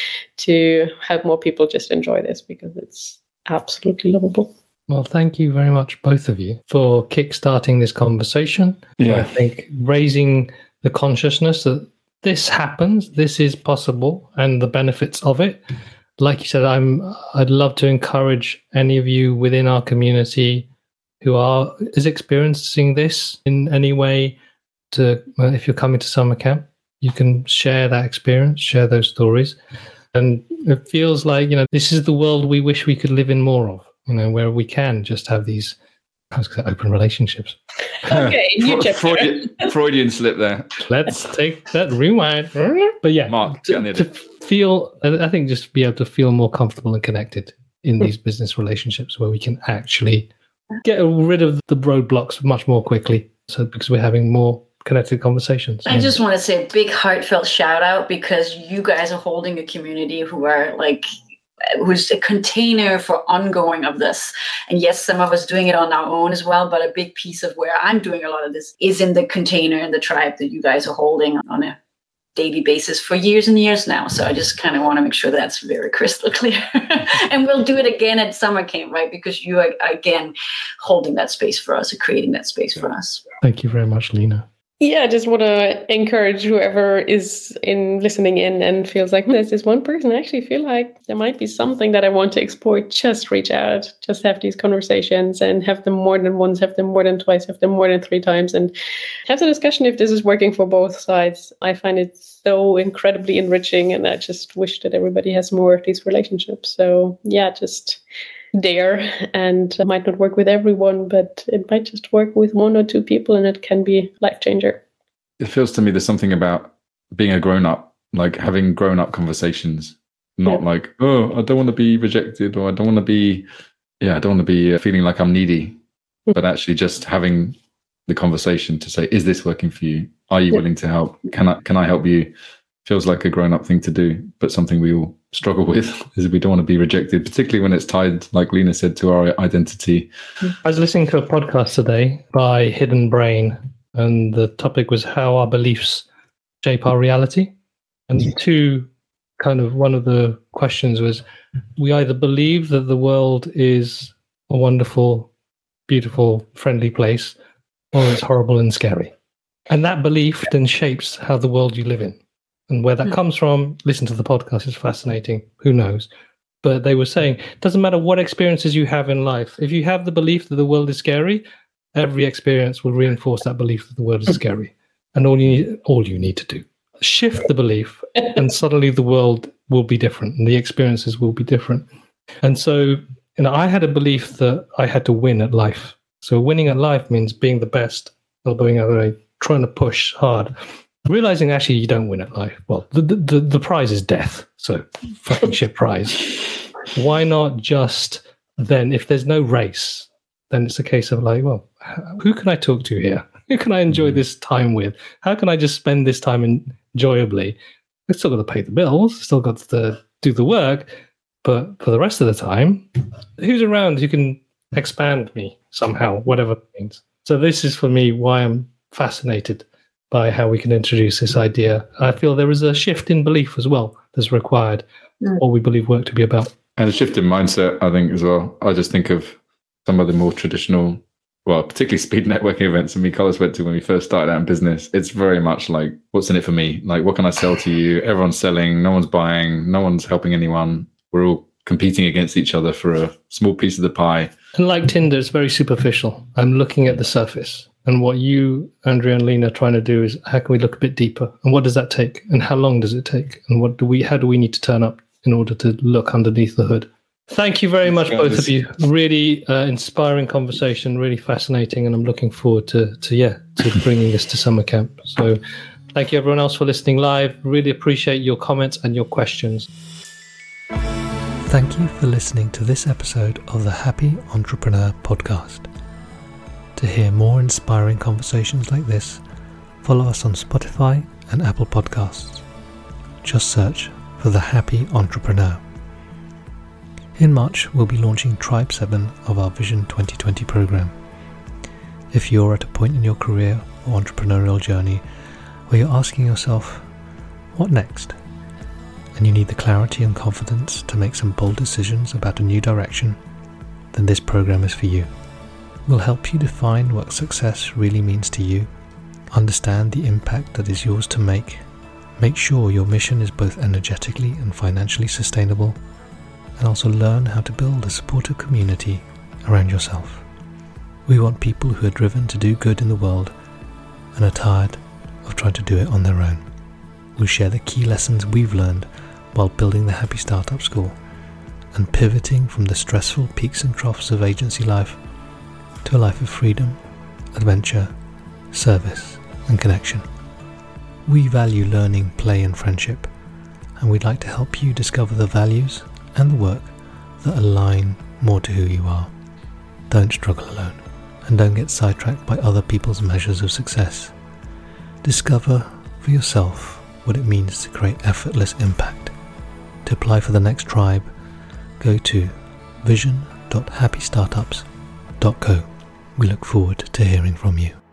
Speaker 2: to help more people just enjoy this, because it's absolutely lovable.
Speaker 4: Well, thank you very much, both of you, for kickstarting this conversation.
Speaker 5: Yeah.
Speaker 4: I think raising the consciousness that this happens, this is possible, and the benefits of it. Like you said, I'm. I'd love to encourage any of you within our community who are is experiencing this in any way. To well, if you're coming to summer camp, you can share that experience, share those stories, and it feels like you know this is the world we wish we could live in more of. You know, where we can just have these I was gonna say open relationships.
Speaker 2: Okay, new chapter.
Speaker 5: Freudian, Freudian slip there.
Speaker 4: Let's take that rewind. But yeah,
Speaker 5: Mark, get on the
Speaker 4: to, to
Speaker 5: edit.
Speaker 4: feel, I think just be able to feel more comfortable and connected in these business relationships where we can actually get rid of the roadblocks much more quickly. So because we're having more connected conversations.
Speaker 3: I just want to say a big heartfelt shout out, because you guys are holding a community who are like, who's a container for ongoing of this. And yes, some of us doing it on our own as well, but a big piece of where I'm doing a lot of this is in the container and the tribe that you guys are holding on a daily basis for years and years now. So I just kind of want to make sure that's very crystal clear. And we'll do it again at summer camp, right? Because you are, again, holding that space for us or creating that space for us.
Speaker 4: Thank you very much, Lena.
Speaker 2: Yeah, I just want to encourage whoever is in listening in and feels like there's this one person, I actually feel like there might be something that I want to explore. Just reach out, just have these conversations and have them more than once, have them more than twice, have them more than three times, and have the discussion if this is working for both sides. I find it so incredibly enriching, and I just wish that everybody has more of these relationships. So yeah, just there, and it might not work with everyone, but it might just work with one or two people, and it can be life changer.
Speaker 5: It feels to me there's something about being a grown up, like having grown up conversations, not
Speaker 2: Yeah.
Speaker 5: like, oh, I don't want to be rejected, or I don't want to be, yeah, I don't want to be uh, feeling like I'm needy, but actually just having the conversation to say, is this working for you? Are you
Speaker 2: Yeah.
Speaker 5: willing to help? Can I, can I help you? Feels like a grown up thing to do, but something we all struggle with is we don't want to be rejected, particularly when it's tied, like Lena said, to our identity.
Speaker 4: I was listening to a podcast today by Hidden Brain, and the topic was how our beliefs shape our reality. And two, kind of one of the questions was, we either believe that the world is a wonderful, beautiful, friendly place, or it's horrible and scary. And that belief then shapes how the world you live in. And where that comes from, listen to the podcast, it's fascinating. Who knows? But they were saying, it doesn't matter what experiences you have in life. If you have the belief that the world is scary, every experience will reinforce that belief that the world is scary. And all you need, all you need to do, shift the belief, and suddenly the world will be different and the experiences will be different. And so, you know, I had a belief that I had to win at life. So winning at life means being the best, or being uh, trying to push hard. Realizing actually you don't win at life. Well, the, the the prize is death. So fucking shit prize. Why not just then, if there's no race, then it's a case of like, well, who can I talk to here? Who can I enjoy this time with? How can I just spend this time enjoyably? I've still got to pay the bills, still got to do the work, but for the rest of the time, who's around who can expand me somehow, whatever it means. So this is for me why I'm fascinated by how we can introduce this idea. I feel there is a shift in belief as well that's required,
Speaker 3: Mm.
Speaker 4: what we believe work to be about.
Speaker 5: And a shift in mindset, I think, as well. I just think of some of the more traditional, well, particularly speed networking events that me Carlos went to when we first started out in business. It's very much like, what's in it for me? Like, what can I sell to you? Everyone's selling, no one's buying, no one's helping anyone. We're all competing against each other for a small piece of the pie.
Speaker 4: And like Tinder, it's very superficial. I'm looking at the surface. And what you, Andrea and Lena, are trying to do is, how can we look a bit deeper? And what does that take? And how long does it take? And what do we, how do we need to turn up in order to look underneath the hood? Thank you very much, both of you. Really uh, inspiring conversation, really fascinating, and I'm looking forward to, to yeah, to bringing this to summer camp. So thank you, everyone else, for listening live. Really appreciate your comments and your questions.
Speaker 1: Thank you for listening to this episode of the Happy Entrepreneur Podcast. To hear more inspiring conversations like this, follow us on Spotify and Apple Podcasts. Just search for The Happy Entrepreneur. In March, we'll be launching Tribe seven of our Vision twenty twenty program. If you're at a point in your career or entrepreneurial journey where you're asking yourself, what next? And you need the clarity and confidence to make some bold decisions about a new direction, then this program is for you. We'll help you define what success really means to you, understand the impact that is yours to make, make sure your mission is both energetically and financially sustainable, and also learn how to build a supportive community around yourself. We want people who are driven to do good in the world and are tired of trying to do it on their own. We'll share the key lessons we've learned while building the Happy Startup School and pivoting from the stressful peaks and troughs of agency life to a life of freedom, adventure, service, and connection. We value learning, play, and friendship, and we'd like to help you discover the values and the work that align more to who you are. Don't struggle alone, and don't get sidetracked by other people's measures of success. Discover for yourself what it means to create effortless impact. To apply for the next tribe, go to vision dot happy startups dot co. We look forward to hearing from you.